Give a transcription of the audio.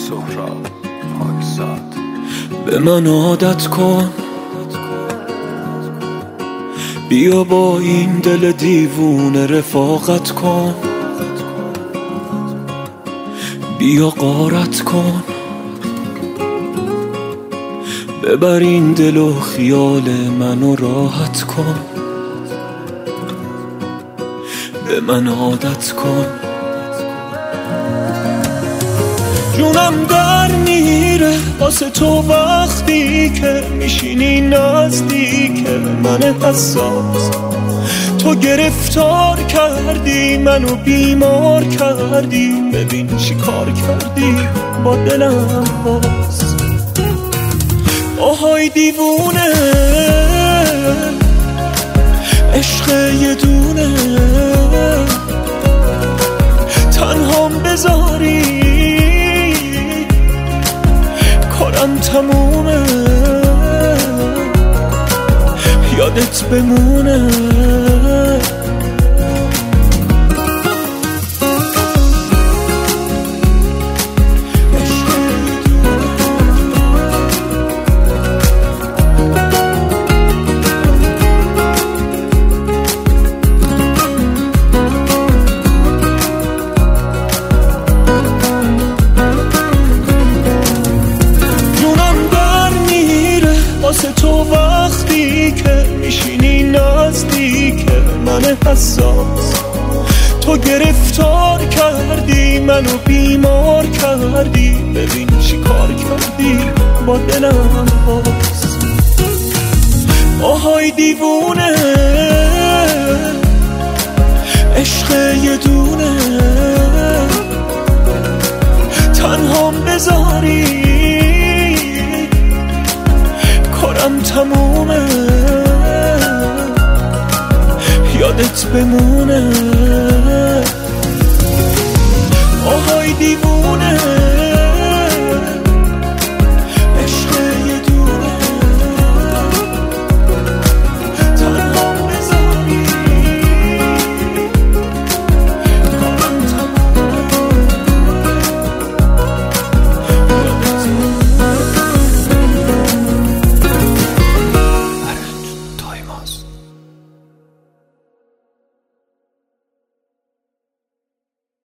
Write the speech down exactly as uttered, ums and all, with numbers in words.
سهراب پاکزاد. به من عادت کن، بیا با این دل دیوونه رفاقت کن، بیا غارت کن، ببر این دل و خیال منو راحت کن، به من عادت کن. جونم در میره واسه تو وقتی که میشینی نزدیک من حساس. تو گرفتار کردی منو بیمار کردی، ببین چی کار کردی با دلم باز. آهای دیوونه عشق یه دونه، تنهام بذاری کارم تمومه، یادت بمونه. واسه تو وقتی که میشینی نزدیک من حساس. تو گرفتار کردی منو بیمار کردی، ببین چی کار کردی با دلم باز. آهای دیوونه عشق یه دونه، تنهام بذاری کارم تمومه، یادت بمونه. آهای دیوونه